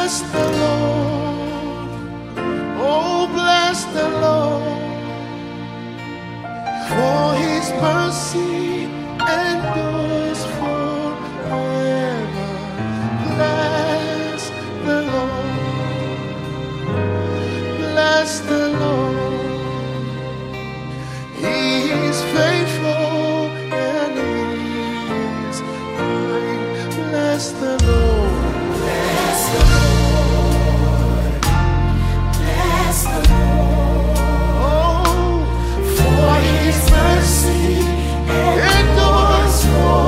bless the Lord. Oh, bless the Lord. For his mercy endures forever. Bless the Lord. Bless the Lord. He is faithful and he is kind. Bless the Lord. Bless the Lord. Bless the Lord. Oh, for his mercy endures forever.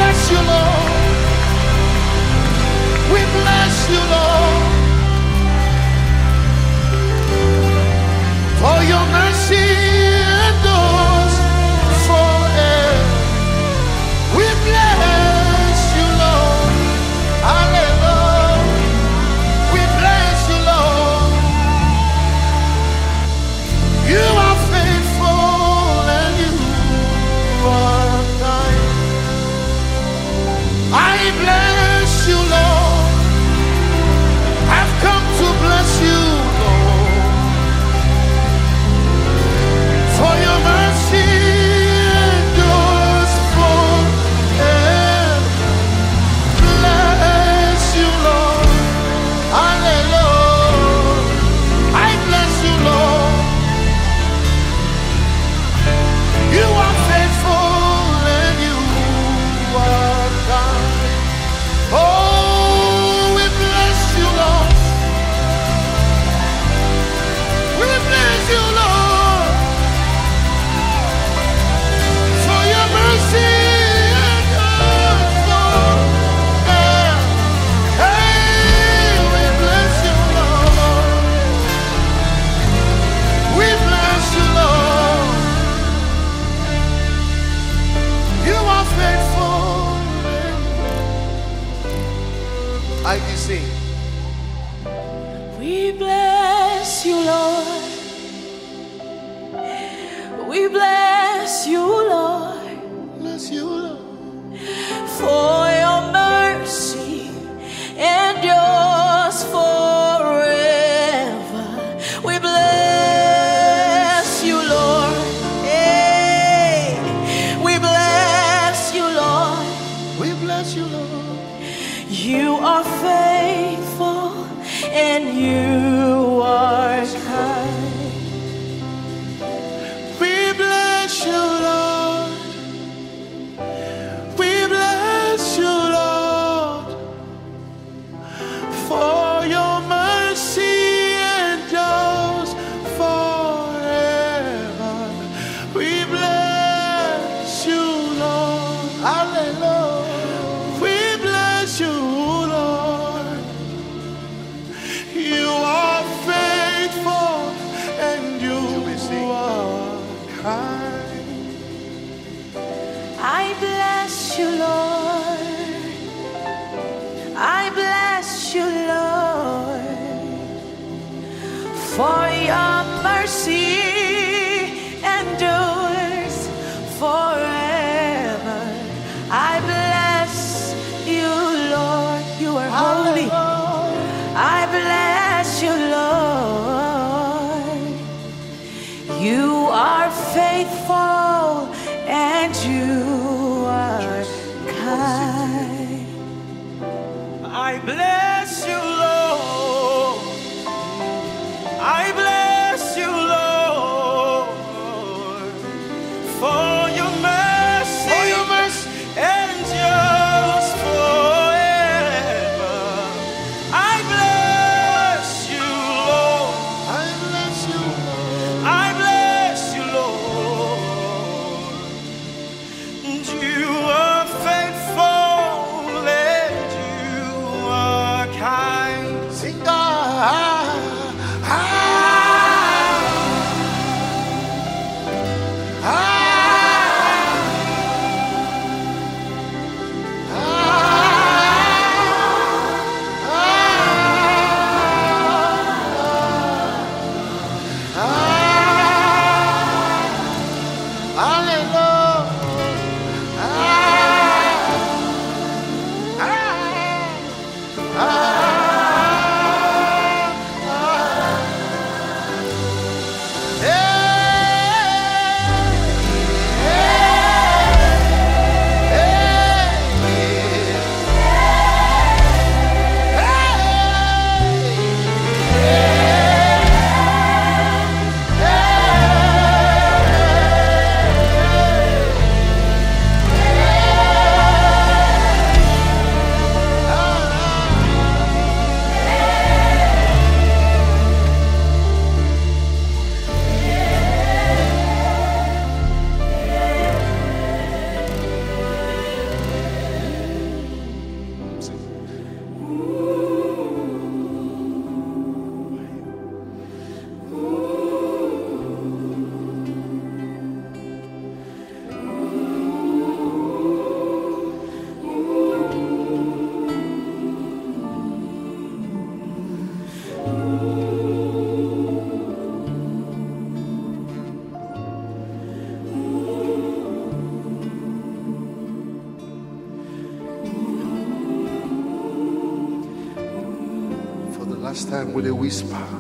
bless you, Lord. We bless you, Lord, for your mercy endures forever. We bless you, Lord. Hallelujah. We bless you, Lord. You are faithful and you are kind. I bless you, Lord. I've come to bless you, Lord, for your mercy endures forever. Bless you, Lord. Hallelujah. I bless you, Lord. You are faithful and you are kind. Oh, we bless you, Lord. We bless you, Lord, for your mercy endures forever. Hey, we bless you, Lord. We bless you, Lord. You are faithful. I can sing. We bless you, Lord. We bless you, Lord, Bless you, Lord. for your mercy endures forever. We bless you, Lord. Hey, we bless you, Lord. We bless you, Lord. You are faithful and you are kind. We bless you, Lord. We bless you, Lord, for your mercy endures forever. We bless you, Lord. Hallelujah. We bless you, Lord. You are faithful and you are kind. I bless you, Lord. I bless you, Lord, for your mercy endures forever. I bless you, Lord. You are holy. I bless you, Lord. You are faithful and you are last time with a whisper.